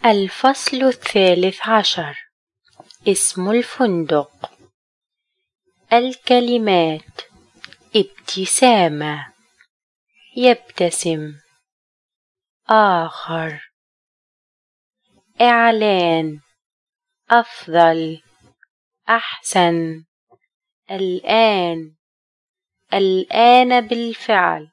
الفصل 13. اسم الفندق. الكلمات: ابتسامة، يبتسم، آخر، إعلان، أفضل، أحسن، الآن، الآن بالفعل،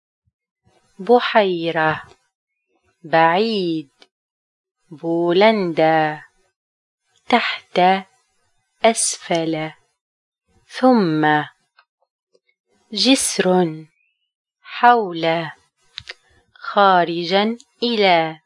بحيرة، بعيد، بولندا، تحت، أسفل، ثم، جسر، حول، خارجا إلى،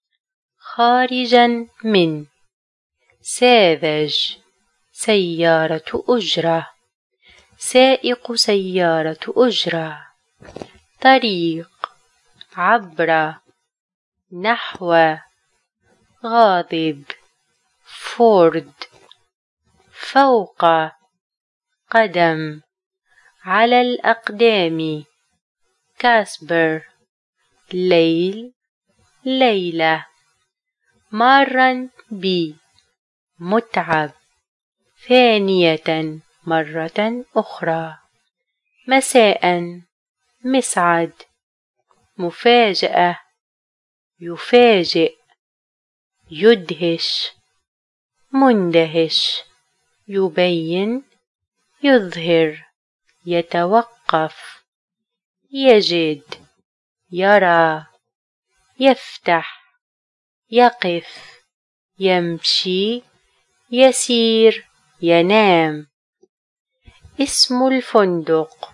خارجا من، ساذج، سيارة أجرة، سائق سيارة أجرة، طريق، عبر، نحو، غاضب، فورد، فوق، قدم، على الأقدام، كاسبر، ليل، ليلة، مارا بي، متعب، ثانية، مرة أخرى، مساء، مسعد، مفاجأة، يفاجئ، يدهش، مندهش، يبين، يظهر، يتوقف، يجد، يرى، يفتح، يقف، يمشي، يسير، ينام. اسم الفندق: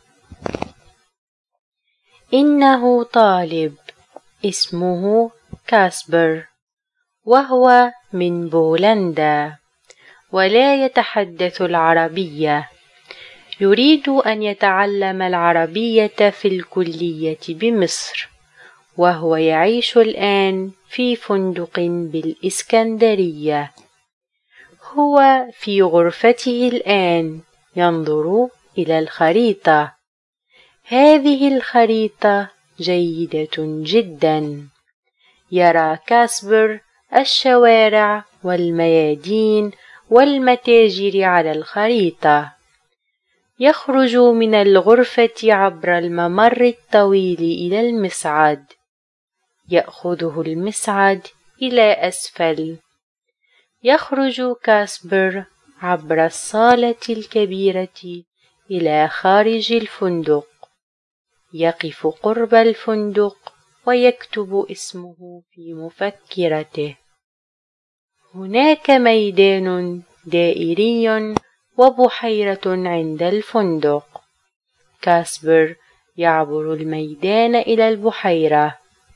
إنه طالب، اسمه كاسبر، وهو من بولندا، ولا يتحدث العربية. يريد أن يتعلم العربية في الكلية بمصر، وهو يعيش الآن في فندق بالإسكندرية. هو في غرفته الآن ينظر إلى الخريطة. هذه الخريطة جيدة جدا. يرى كاسبر الشوارع والميادين والمتاجر على الخريطة. يخرج من الغرفة عبر الممر الطويل إلى المصعد. يأخذه المصعد إلى أسفل. يخرج كاسبر عبر الصالة الكبيرة إلى خارج الفندق. يقف قرب الفندق ويكتب اسمه في مفكرته. هناك ميدان دائري وبحيرة عند الفندق. كاسبر يعبر الميدان إلى البحيرة.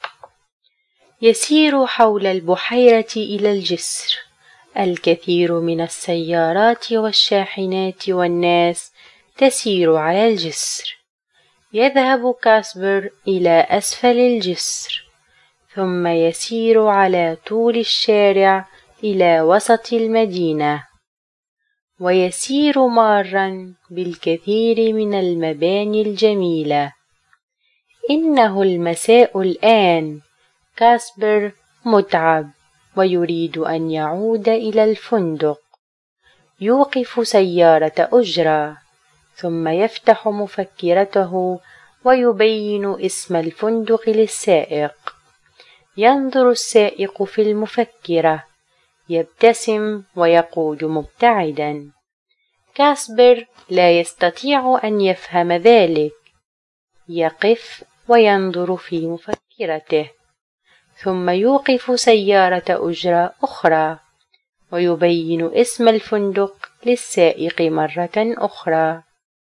يسير حول البحيرة إلى الجسر. الكثير من السيارات والشاحنات والناس تسير على الجسر. يذهب كاسبر إلى أسفل الجسر، ثم يسير على طول الشارع إلى وسط المدينة، ويسير مارا بالكثير من المباني الجميلة. إنه المساء الآن. كاسبر متعب ويريد أن يعود إلى الفندق. يوقف سيارة أجرة، ثم يفتح مفكرته ويبين اسم الفندق للسائق. ينظر السائق في المفكرة، يبتسم ويقود مبتعدا. كاسبر لا يستطيع أن يفهم ذلك. يقف وينظر في مفكرته، ثم يوقف سيارة أجرة أخرى ويبين اسم الفندق للسائق مرة أخرى.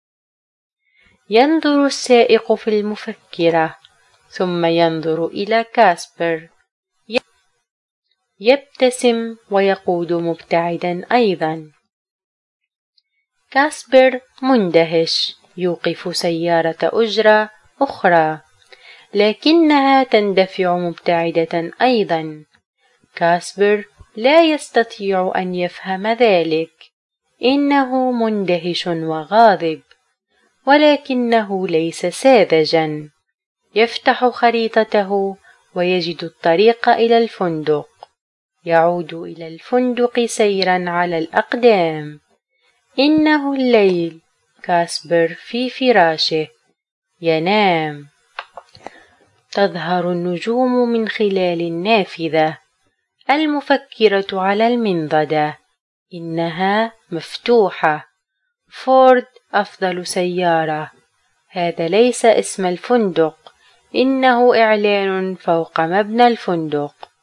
ينظر السائق في المفكرة، ثم ينظر إلى كاسبر. يبتسم ويقود مبتعدا أيضا. كاسبر مندهش. يوقف سيارة أجرة أخرى، لكنها تندفع مبتعدة أيضا. كاسبر لا يستطيع أن يفهم ذلك. إنه مندهش وغاضب، ولكنه ليس ساذجا. يفتح خريطته ويجد الطريق إلى الفندق. يعود إلى الفندق سيرا على الأقدام. إنه الليل. كاسبر في فراشه ينام. تظهر النجوم من خلال النافذة. المفكرة على المنضدة. إنها مفتوحة. فورد أفضل سيارة. هذا ليس اسم الفندق، إنه إعلان فوق مبنى الفندق.